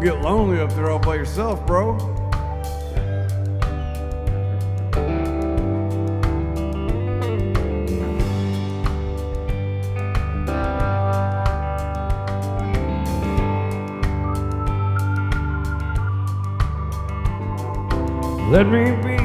get lonely up there all by yourself, bro. Let me be